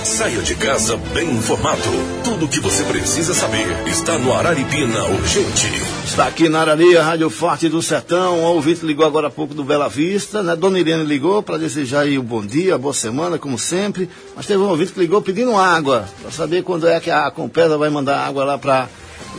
Saia de casa bem informado. Tudo o que você precisa saber está no Araripina Urgente. Está aqui na Arari, a Rádio Forte do Sertão. O ouvinte ligou agora há pouco do Bela Vista, né? Dona Irene ligou para desejar aí o bom dia, boa semana, como sempre. Mas teve um ouvinte que ligou pedindo água, para saber quando é que a Compesa vai mandar água lá para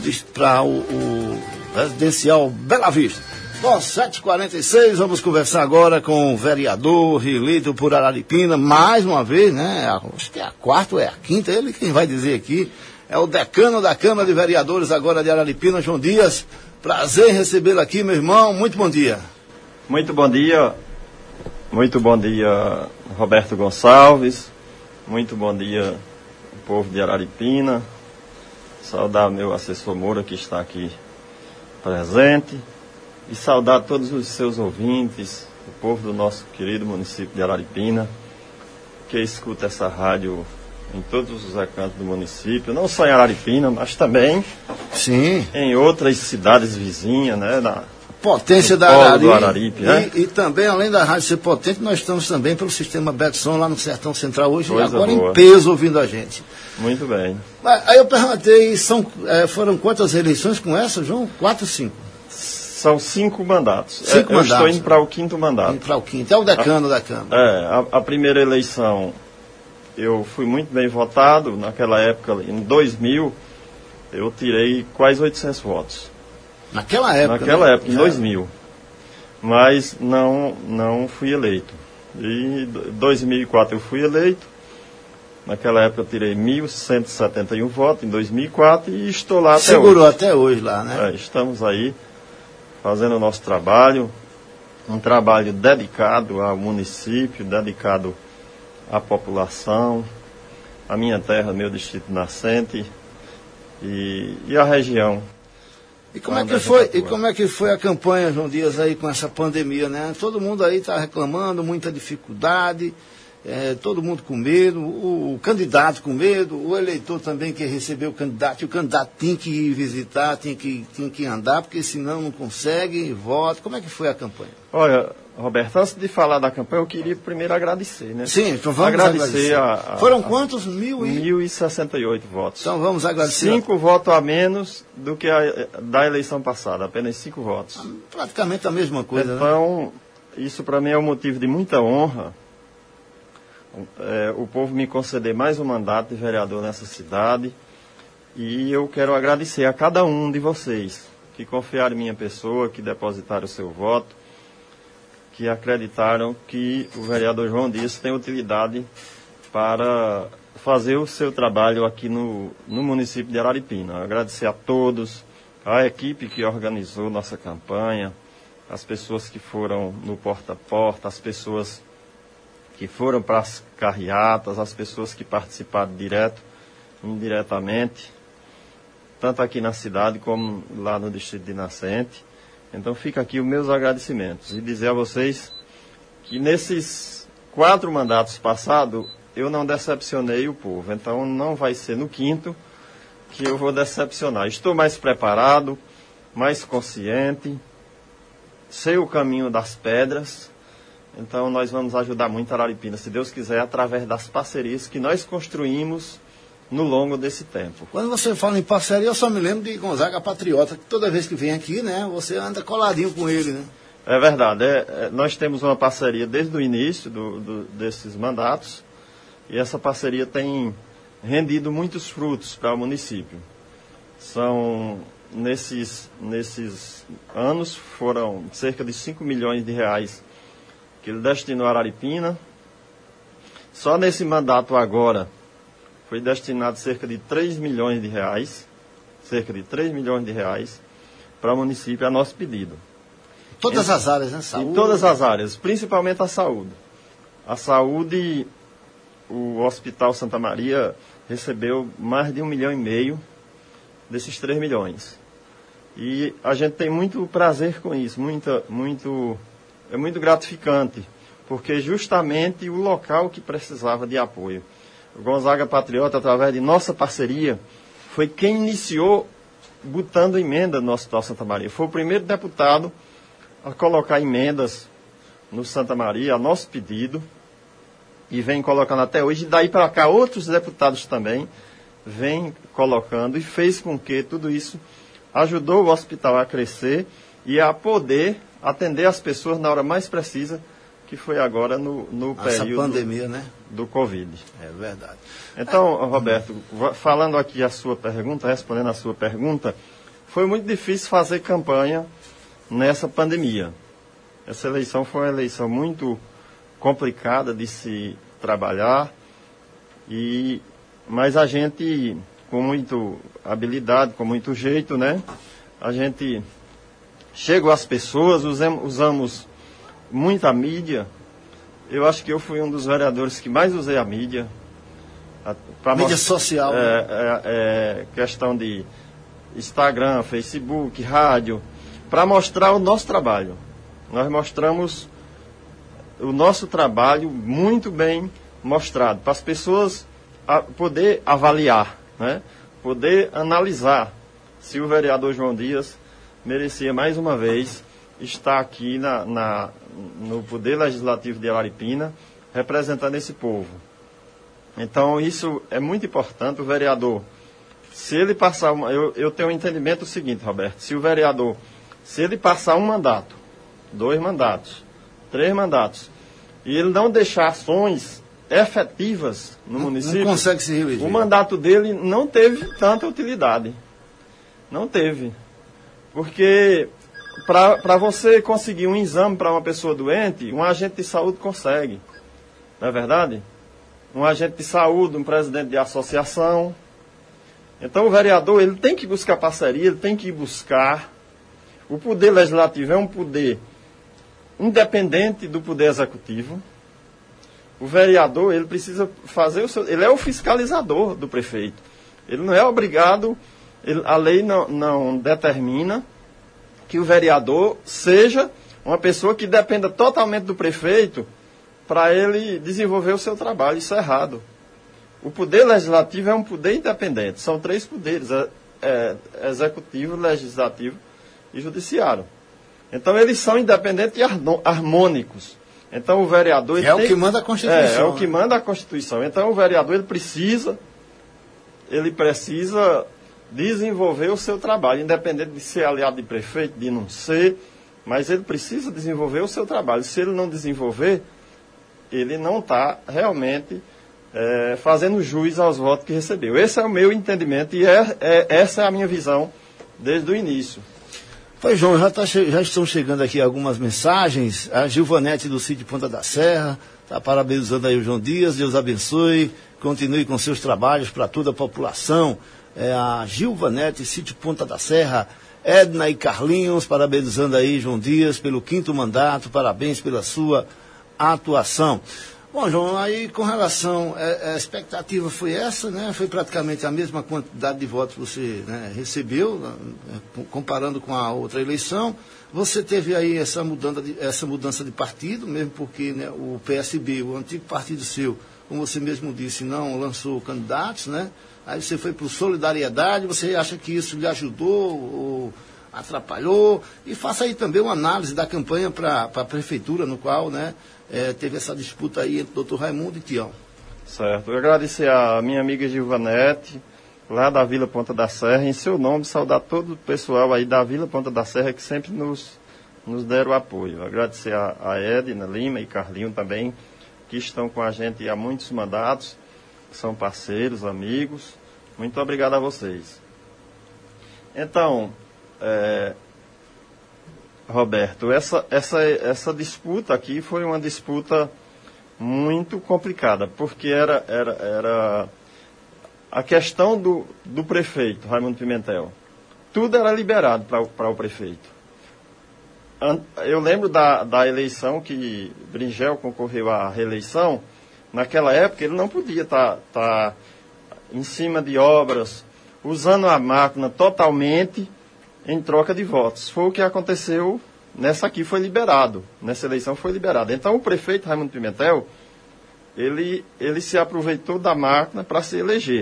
o residencial Bela Vista. Bom, 7h46, vamos conversar agora com o vereador reeleito por Araripina, mais uma vez, né? Acho que é a quarta ou é a quinta, ele quem vai dizer aqui. É o decano da Câmara de Vereadores agora de Araripina, João Dias. Prazer em recebê-lo aqui, meu irmão. Muito bom dia. Muito bom dia. Muito bom dia, Roberto Gonçalves. Muito bom dia, povo de Araripina. Saudar meu assessor Moura, que está aqui presente. E saudar todos os seus ouvintes, o povo do nosso querido município de Araripina, que escuta essa rádio em todos os recantos do município, não só em Araripina, mas também em outras cidades vizinhas, né? Na potência da Araripe, né? E também, além da rádio ser potente, nós estamos também pelo sistema Betson lá no Sertão Central hoje, e agora boa. Em peso ouvindo a gente. Muito bem. Aí eu perguntei, foram quantas eleições com essa, João? 4 ou 5? São 5 mandatos. 5 mandatos. Eu estou indo para o 5º mandato. Indo para o 5º. É o decano da Câmara. A primeira eleição, eu fui muito bem votado. Naquela época, em 2000, eu tirei quase 800 votos. Naquela época? Naquela época, em 2000. Mas não fui eleito. E em 2004 eu fui eleito. Naquela época eu tirei 1.171 votos, em 2004, e estou lá até hoje. Segurou até hoje lá, né? Estamos aí fazendo o nosso trabalho, um trabalho dedicado ao município, dedicado à população, à minha terra, meu distrito nascente e à região. E como é que foi a campanha, João Dias, aí com essa pandemia, né? Todo mundo aí está reclamando, muita dificuldade, todo mundo com medo, o candidato com medo, o eleitor também quer receber o candidato, e o candidato tem que ir visitar, tem que andar, porque senão não consegue, vota. Como é que foi a campanha? Olha, Roberto, antes de falar da campanha, eu queria primeiro agradecer, né? Sim, então vamos agradecer. Foram quantos? 1.068 votos. Então vamos agradecer. 5 votos a menos do que da eleição passada, apenas 5 votos. Praticamente a mesma coisa, então, né? Isso para mim é um motivo de muita honra. O povo me conceder mais um mandato de vereador nessa cidade, e eu quero agradecer a cada um de vocês que confiaram em minha pessoa, que depositaram o seu voto, que acreditaram que o vereador João Dias tem utilidade para fazer o seu trabalho aqui no município de Araripina. Agradecer a todos, a equipe que organizou nossa campanha, as pessoas que foram no porta a porta, as pessoas que foram para as carreatas, as pessoas que participaram direto, indiretamente, tanto aqui na cidade como lá no distrito de Nascente. Então fica aqui os meus agradecimentos e dizer a vocês que nesses 4 mandatos passados eu não decepcionei o povo. Então não vai ser no 5º que eu vou decepcionar. Estou mais preparado, mais consciente, sei o caminho das pedras. Então nós vamos ajudar muito a Araripina, se Deus quiser, através das parcerias que nós construímos no longo desse tempo. Quando você fala em parceria, eu só me lembro de Gonzaga Patriota, que toda vez que vem aqui, né, você anda coladinho com ele, né? É verdade. Nós temos uma parceria desde o início desses mandatos, e essa parceria tem rendido muitos frutos para o município. Nesses anos, foram cerca de 5 milhões de reais que ele destinou a Araripina. Só nesse mandato agora foi destinado cerca de 3 milhões de reais para o município, a nosso pedido. Todas as áreas, né? Saúde. Em todas as áreas, principalmente a saúde. A saúde, o Hospital Santa Maria recebeu mais de 1,5 milhão desses 3 milhões. E a gente tem muito prazer com isso, é muito gratificante, porque justamente o local que precisava de apoio. O Gonzaga Patriota, através de nossa parceria, foi quem iniciou botando emenda no Hospital Santa Maria. Foi o primeiro deputado a colocar emendas no Santa Maria, a nosso pedido, e vem colocando até hoje, e daí para cá outros deputados também vêm colocando, e fez com que tudo isso ajudou o hospital a crescer e a poder atender as pessoas na hora mais precisa, que foi agora no período pandemia, né? Do Covid. É verdade. Então, Roberto, falando aqui a sua pergunta, respondendo a sua pergunta, foi muito difícil fazer campanha nessa pandemia. Essa eleição foi uma eleição muito complicada de se trabalhar, mas a gente, com muita habilidade, com muito jeito, né? A gente chegou às pessoas, usamos muita mídia. Eu acho que eu fui um dos vereadores que mais usei a mídia. Mídia social. Questão de Instagram, Facebook, rádio, para mostrar o nosso trabalho. Nós mostramos o nosso trabalho muito bem mostrado, para as pessoas poder avaliar, né? Poder analisar se o vereador João Dias merecia mais uma vez estar aqui no Poder Legislativo de Araripina, representando esse povo. Então, isso é muito importante. O vereador, se ele passar... Eu tenho um entendimento seguinte, Roberto. Se o vereador, se ele passar um mandato, 2 mandatos, 3 mandatos, e ele não deixar ações efetivas no município... Não consegue se reeleger. O mandato dele não teve tanta utilidade. Não teve. Porque... Para você conseguir um exame para uma pessoa doente, um agente de saúde consegue. Não é verdade? Um agente de saúde, um presidente de associação. Então o vereador, ele tem que buscar parceria, ele tem que buscar. O poder legislativo é um poder independente do poder executivo. O vereador, ele precisa fazer o seu... Ele é o fiscalizador do prefeito. Ele não é obrigado, a lei não determina que o vereador seja uma pessoa que dependa totalmente do prefeito para ele desenvolver o seu trabalho. Isso é errado. O poder legislativo é um poder independente. São 3 poderes, executivo, legislativo e judiciário. Então, eles são independentes e harmônicos. Então, o vereador... o que manda a Constituição. É o que manda a Constituição. Então, o vereador, ele precisa desenvolver o seu trabalho, independente de ser aliado de prefeito, de não ser, mas ele precisa desenvolver o seu trabalho. Se ele não desenvolver, ele não está realmente fazendo jus aos votos que recebeu. Esse é o meu entendimento e essa é a minha visão desde o início. Pois, João, já estão chegando aqui algumas mensagens. A Gilvanete do sítio Ponta da Serra está parabenizando aí o João Dias. Deus abençoe, continue com seus trabalhos para toda a população. A Gilvanete, sítio Ponta da Serra, Edna e Carlinhos, parabenizando aí João Dias pelo 5º mandato, parabéns pela sua atuação. Bom, João, aí com relação, a expectativa foi essa, né? Foi praticamente a mesma quantidade de votos que você, né, recebeu, comparando com a outra eleição. Você teve aí essa mudança de partido, mesmo porque, né, o PSB, o antigo partido seu, como você mesmo disse, não lançou candidatos, né? Aí você foi para o Solidariedade, você acha que isso lhe ajudou ou atrapalhou? E faça aí também uma análise da campanha para a prefeitura, no qual, né, teve essa disputa aí entre o doutor Raimundo e Tião. Certo. Eu agradecer a minha amiga Gilvanete, lá da Vila Ponta da Serra, em seu nome, saudar todo o pessoal aí da Vila Ponta da Serra que sempre nos deram apoio. Agradecer a Edna Lima e Carlinho também, que estão com a gente há muitos mandatos, são parceiros, amigos. Muito obrigado a vocês. Então, Roberto, essa disputa aqui foi uma disputa muito complicada, porque era a questão do prefeito, Raimundo Pimentel. Tudo era liberado para o prefeito. Eu lembro da eleição que Bringel concorreu à reeleição. Naquela época ele não podia estar em cima de obras, usando a máquina totalmente em troca de votos. Foi o que aconteceu nessa aqui, foi liberado. Nessa eleição foi liberado. Então o prefeito Raimundo Pimentel, ele se aproveitou da máquina para se eleger.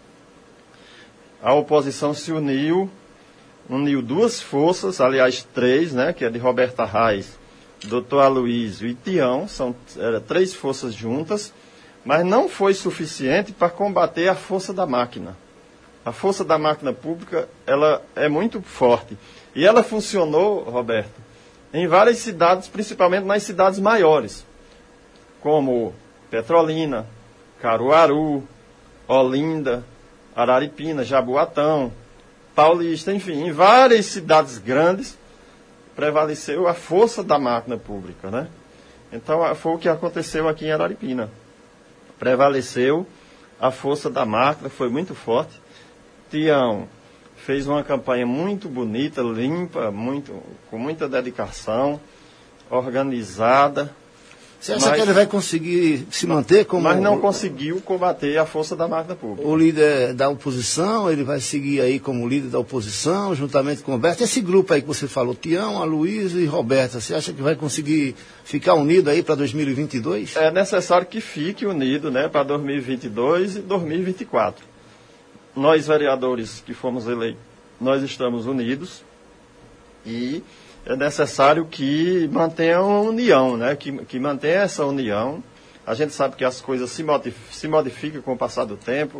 A oposição se uniu 2 forças, aliás 3, né, que é de Roberta Reis, Dr. Aloysio e Tião, eram 3 forças juntas, mas não foi suficiente para combater a força da máquina. A força da máquina pública, ela é muito forte. E ela funcionou, Roberto, em várias cidades, principalmente nas cidades maiores, como Petrolina, Caruaru, Olinda, Araripina, Jaboatão, Paulista, enfim, em várias cidades grandes prevaleceu a força da máquina pública, né? Então foi o que aconteceu aqui em Araripina. Prevaleceu a força da máquina, foi muito forte. Tião fez uma campanha muito bonita, limpa, com muita dedicação, organizada. Você acha que ele vai conseguir se manter como... Mas não conseguiu combater a força da máquina pública. O líder da oposição, ele vai seguir aí como líder da oposição, juntamente com o Roberto. Esse grupo aí que você falou, Tião, Aloysio e Roberta, você acha que vai conseguir ficar unido aí para 2022? É necessário que fique unido, né, para 2022 e 2024. Nós, vereadores que fomos eleitos, nós estamos unidos e... é necessário que mantenha uma união, né? Que mantenha essa união. A gente sabe que as coisas se modificam com o passar do tempo.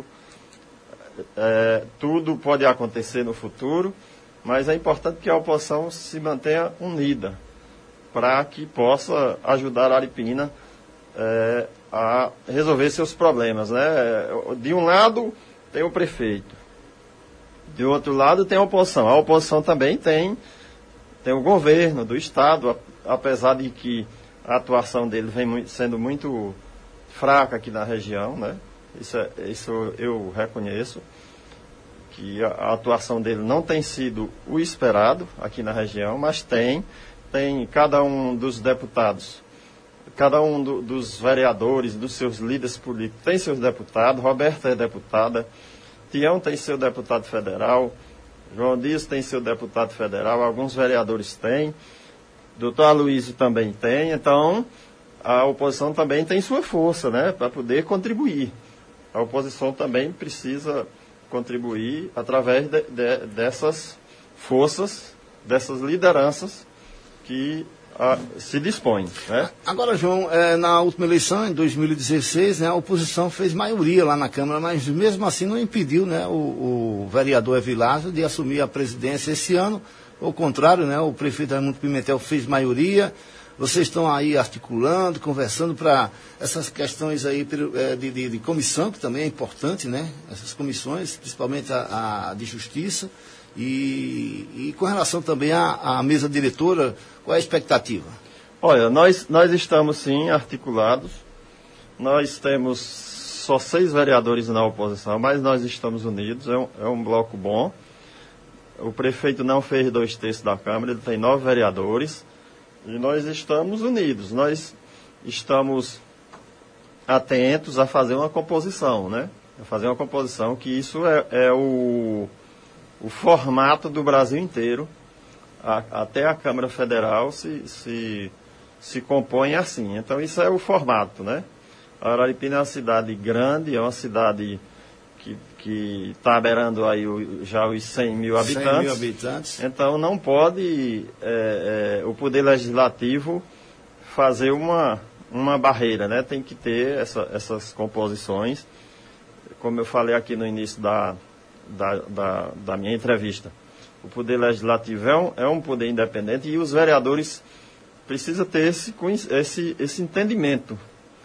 Tudo pode acontecer no futuro, mas é importante que a oposição se mantenha unida para que possa ajudar a Araripina a resolver seus problemas, né? De um lado tem o prefeito, de outro lado tem a oposição. A oposição também tem o governo do estado, apesar de que a atuação dele vem sendo muito fraca aqui na região, né? Isso eu reconheço, que a atuação dele não tem sido o esperado aqui na região, mas tem cada um dos deputados, cada um dos vereadores, dos seus líderes políticos, tem seus deputados. Roberta é deputada, Tião tem seu deputado federal, João Dias tem seu deputado federal, alguns vereadores têm, doutor Aloysio também tem, então a oposição também tem sua força, né, para poder contribuir. A oposição também precisa contribuir através dessas forças, dessas lideranças que se dispõem, né? Agora, João, na última eleição, em 2016, né, a oposição fez maioria lá na Câmara, mas mesmo assim não impediu, né, o vereador Evilásio de assumir a presidência esse ano. Ao contrário, né, o prefeito Raimundo Pimentel fez maioria. Vocês estão aí articulando, conversando para essas questões aí de comissão, que também é importante, né? Essas comissões, principalmente a de justiça. E com relação também à mesa diretora, qual é a expectativa? Olha, nós estamos sim articulados. Nós temos só 6 vereadores na oposição, mas nós estamos unidos, é um bloco bom. O prefeito não fez 2/3 da Câmara, ele tem 9 vereadores. E nós estamos unidos, nós estamos atentos a fazer uma composição, né? A fazer uma composição, que isso é o formato do Brasil inteiro. Até a Câmara Federal se compõe assim. Então isso é o formato, né? A Araripina é uma cidade grande, é uma cidade que está beirando aí já os 100 mil habitantes. 100 mil habitantes. Então não pode o Poder Legislativo fazer uma barreira, né? Tem que ter essas composições. Como eu falei aqui no início da minha entrevista, o Poder Legislativo é um poder independente e os vereadores precisam ter esse entendimento.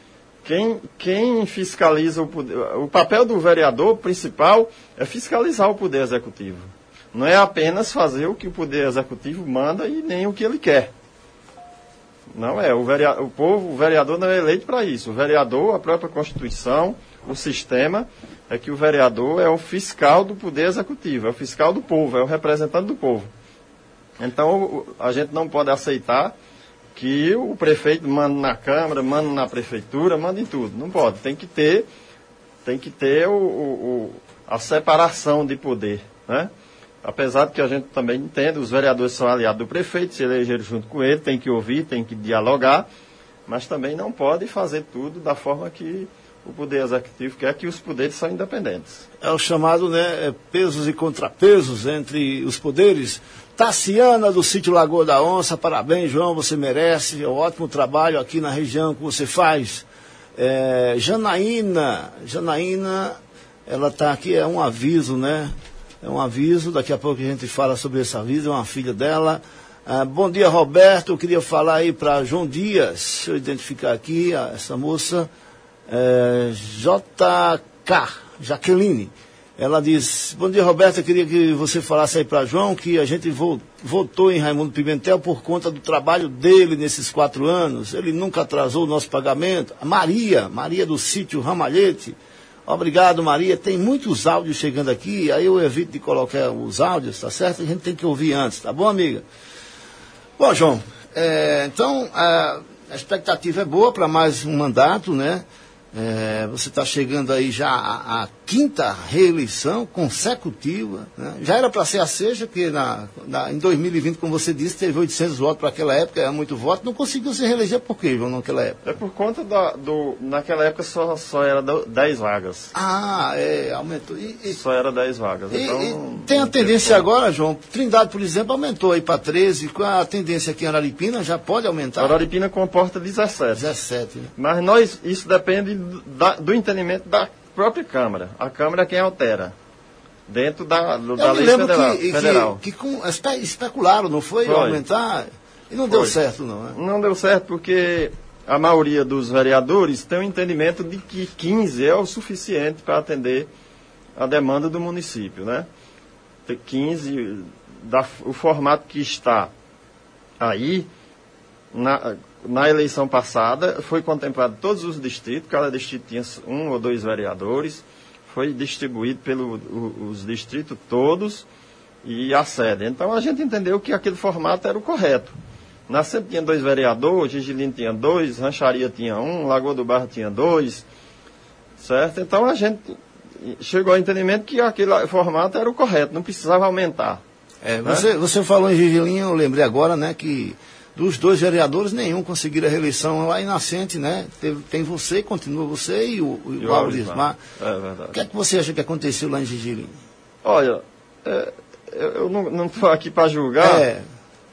Quem fiscaliza o poder, o papel do vereador principal é fiscalizar o poder executivo. Não é apenas fazer o que o poder executivo manda e nem o que ele quer. Não é. O vereador não é eleito para isso. O vereador, a própria Constituição, o sistema, é que o vereador é o fiscal do poder executivo, é o fiscal do povo, é o representante do povo. Então, a gente não pode aceitar que o prefeito manda na Câmara, manda na Prefeitura, manda em tudo. Não pode. Tem que ter a separação de poder, né? Apesar de que a gente também entende, os vereadores são aliados do prefeito, se elegeram junto com ele, tem que ouvir, tem que dialogar, mas também não pode fazer tudo da forma que o Poder Executivo quer, que os poderes são independentes. É o chamado, né, pesos e contrapesos entre os poderes. Tassiana, do sítio Lagoa da Onça, parabéns, João, você merece, é um ótimo trabalho aqui na região que você faz. Janaína, ela está aqui, é um aviso, né? É um aviso, daqui a pouco a gente fala sobre esse aviso, é uma filha dela. Bom dia, Roberto, eu queria falar aí para João Dias, deixa eu identificar aqui, essa moça, JK, Jaqueline. Ela diz, bom dia, Roberto, eu queria que você falasse aí para João que a gente votou em Raimundo Pimentel por conta do trabalho dele nesses 4 anos. Ele nunca atrasou o nosso pagamento. Maria do sítio Ramalhete. Obrigado, Maria. Tem muitos áudios chegando aqui, aí eu evito de colocar os áudios, tá certo? A gente tem que ouvir antes, tá bom, amiga? Bom, João, então a expectativa é boa para mais um mandato, né? Você está chegando aí já à 5ª reeleição consecutiva, né? Já era para ser a 6ª, porque em 2020, como você disse, teve 800 votos para aquela época, era muito voto, não conseguiu se reeleger por quê, João, naquela época? É por conta naquela época só era 10 vagas. Aumentou. Só era 10 vagas. Então, tem a tendência agora, João, Trindade, por exemplo, aumentou aí para 13, com a tendência aqui em Araripina, já pode aumentar? Araripina comporta 17. 17, né? Mas isso depende do entendimento da própria Câmara. A Câmara é quem altera. Dentro da lei federal. Que especularam, não foi? Aumentar. E não deu certo, não, né? Não deu certo porque a maioria dos vereadores tem o entendimento de que 15 é o suficiente para atender a demanda do município, né? 15, o formato que está aí, na eleição passada, foi contemplado todos os distritos, cada distrito tinha 1 ou 2 vereadores, foi distribuído pelos distritos todos e a sede. Então a gente entendeu que aquele formato era o correto. Na sede tinha 2 vereadores, Gigilino tinha 2, Rancharia tinha 1, Lagoa do Barro tinha 2, certo? Então a gente chegou ao entendimento que aquele formato era o correto, não precisava aumentar. Você falou em Gigilinho, eu lembrei agora, né, que dos 2 vereadores, nenhum conseguiram a reeleição lá em Nascente, né? Tem você, continua você e o Aurismar. É verdade. O que é que você acha que aconteceu lá em Gigilinho? Olha, eu não estou aqui para julgar,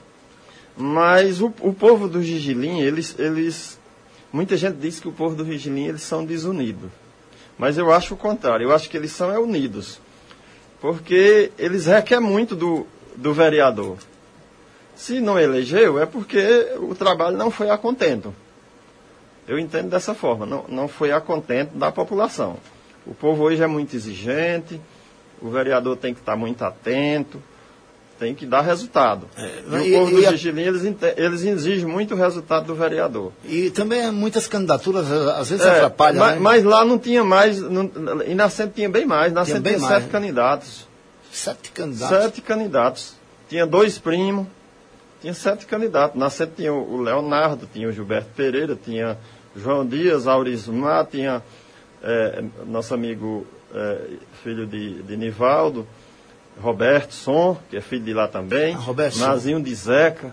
mas o povo do Gigilinho, muita gente diz que o povo do Gigilinho, eles são desunidos. Mas eu acho o contrário, eu acho que eles são unidos. Porque eles requerem muito do vereador. Se não elegeu, é porque o trabalho não foi a contento. Eu entendo dessa forma, não foi a contento da população. O povo hoje é muito exigente, o vereador tem que estar muito atento, tem que dar resultado. E o povo do Gigilinho, eles exigem muito o resultado do vereador. E também muitas candidaturas, às vezes atrapalham, né? Mas lá não tinha mais, em Nascente tinha bem mais, Nascente tinha 7 candidatos. 7 candidatos? 7 candidatos. Tinha 2 primos. Tinha 7 candidatos. Na sede tinha o Leonardo, tinha o Gilberto Pereira, tinha João Dias, Aurismar, tinha nosso amigo filho de Nivaldo, Roberto Som, que é filho de lá também, Nazinho de Zeca,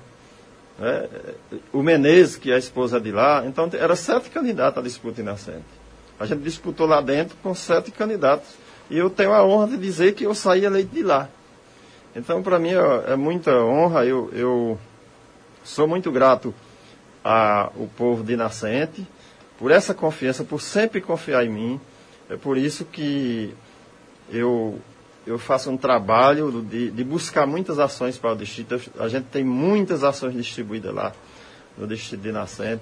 o Menezes, que é a esposa de lá. Então, era 7 candidatos a disputa em Nascente. A gente disputou lá dentro com 7 candidatos. E eu tenho a honra de dizer que eu saí eleito de lá. Então, para mim, é muita honra. Eu sou muito grato ao povo de Nascente por essa confiança, por sempre confiar em mim. É por isso que eu faço um trabalho de buscar muitas ações para o distrito. A gente tem muitas ações distribuídas lá no distrito de Nascente.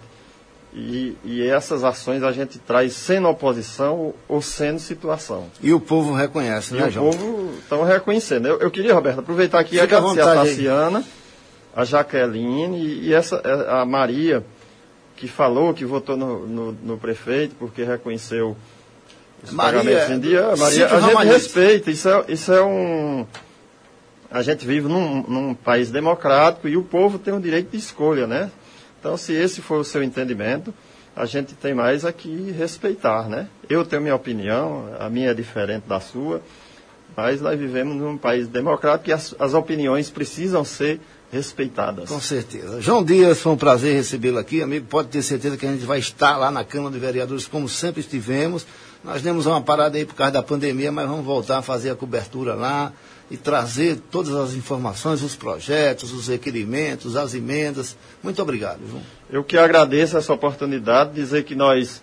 E essas ações a gente traz sendo oposição ou sendo situação. E o povo reconhece, né, João? O povo estão reconhecendo. Eu queria, Roberto, aproveitar aqui e agradecer a Tassiana, a Jaqueline e a Maria, que falou, que votou no prefeito, porque reconheceu os pagamentos em dia. Maria, a gente respeita. Isso é um... A gente vive num país democrático e o povo tem o direito de escolha, né? Então, se esse for o seu entendimento, a gente tem mais aqui respeitar, né? Eu tenho minha opinião, a minha é diferente da sua, mas nós vivemos num país democrático e as opiniões precisam ser respeitadas. Com certeza. João Dias, foi um prazer recebê-lo aqui, amigo. Pode ter certeza que a gente vai estar lá na Câmara de Vereadores, como sempre estivemos. Nós demos uma parada aí por causa da pandemia, mas vamos voltar a fazer a cobertura lá e trazer todas as informações, os projetos, os requerimentos, as emendas. Muito obrigado, João. Eu que agradeço essa oportunidade, dizer que nós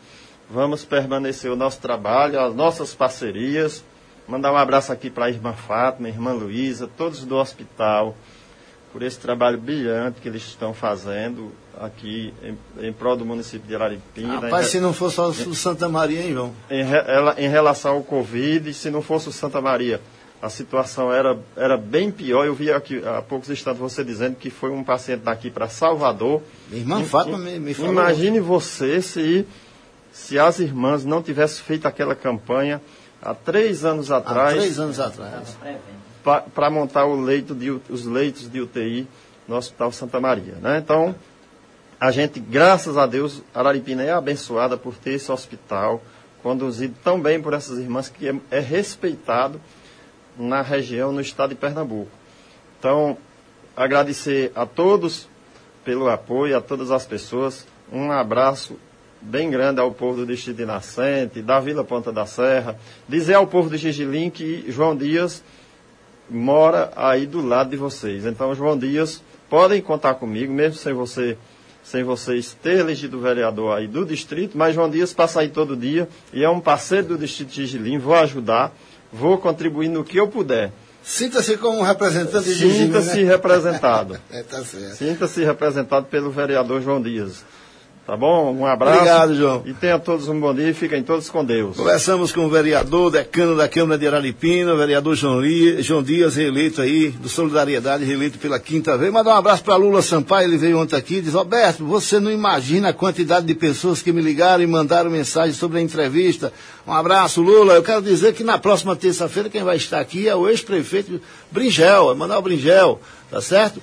vamos permanecer o nosso trabalho, as nossas parcerias. Mandar um abraço aqui para a irmã Fátima, a irmã Luísa, todos do hospital, por esse trabalho brilhante que eles estão fazendo aqui em prol do município de Araripina. Rapaz, se não fosse só o Santa Maria, hein, João? Em relação ao Covid, se não fosse o Santa Maria, a situação era bem pior. Eu vi aqui há poucos instantes você dizendo que foi um paciente daqui para Salvador. Minha irmã Fátima me falou. Imagine você se as irmãs não tivessem feito aquela campanha há 3 anos atrás. 3 anos atrás. Para montar os leitos de UTI no Hospital Santa Maria, né? Então, a gente, graças a Deus, Araripina é abençoada por ter esse hospital, conduzido tão bem por essas irmãs, que é respeitado na região, no estado de Pernambuco. Então, agradecer a todos pelo apoio, a todas as pessoas, um abraço bem grande ao povo do Distrito de Nascente, da Vila Ponta da Serra, dizer ao povo de Gigilim que João Dias mora aí do lado de vocês. Então, João Dias, podem contar comigo, mesmo sem vocês ter elegido o vereador aí do distrito, mas João Dias passa aí todo dia e é um parceiro do distrito de Gigilim, vou ajudar, vou contribuir no que eu puder. Sinta-se como um representante de Gigilim, Sinta-se representado. Tá certo. Sinta-se representado pelo vereador João Dias. Tá bom? Um abraço. Obrigado, João. E tenham todos um bom dia e fiquem todos com Deus. Conversamos com o vereador, decano da Câmara de Araripina, o vereador João Dias, reeleito aí, do Solidariedade, reeleito pela 5ª vez. Mandar um abraço para Lula Sampaio, ele veio ontem aqui e diz: Roberto, você não imagina a quantidade de pessoas que me ligaram e mandaram mensagem sobre a entrevista. Um abraço, Lula. Eu quero dizer que na próxima terça-feira quem vai estar aqui é o ex-prefeito Bringel, Manuel Bringel, tá certo?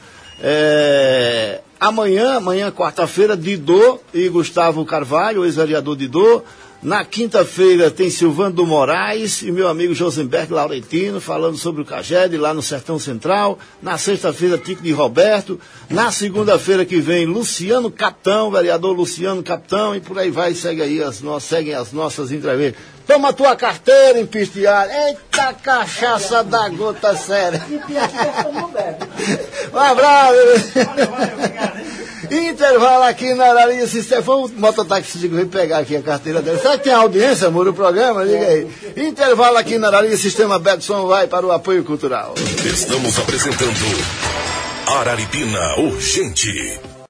Amanhã, quarta-feira, Didô e Gustavo Carvalho, ex-vereador Didô. Na quinta-feira tem Silvano do Moraes e meu amigo Josenberg Laurentino falando sobre o Caged lá no Sertão Central. Na sexta-feira, Tico de Roberto. Na segunda-feira que vem, Luciano Capitão, vereador Luciano Capitão, e por aí vai, seguem as nossas entrevistas. Toma tua carteira, empisteado. Eita, cachaça da gota séria. Um abraço. Intervalo aqui na Ararinha Sistema. Foi o mototaxista que veio pegar aqui a carteira dele. Será que tem audiência, amor, no programa? Diga aí. Intervalo aqui na Ararinha Sistema. Betson vai para o apoio cultural. Estamos apresentando Araripina Urgente.